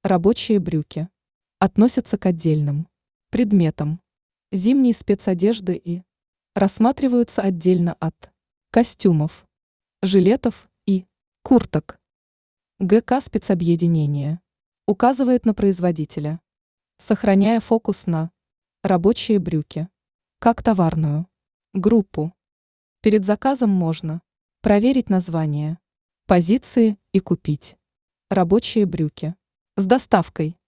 Рабочие брюки относятся к отдельным предметам зимней спецодежды и рассматриваются отдельно от костюмов, жилетов и курток. ГК спецобъединение указывает на производителя, сохраняя фокус на рабочие брюки, как товарную группу. Перед заказом можно проверить название, позиции и купить рабочие брюки с доставкой.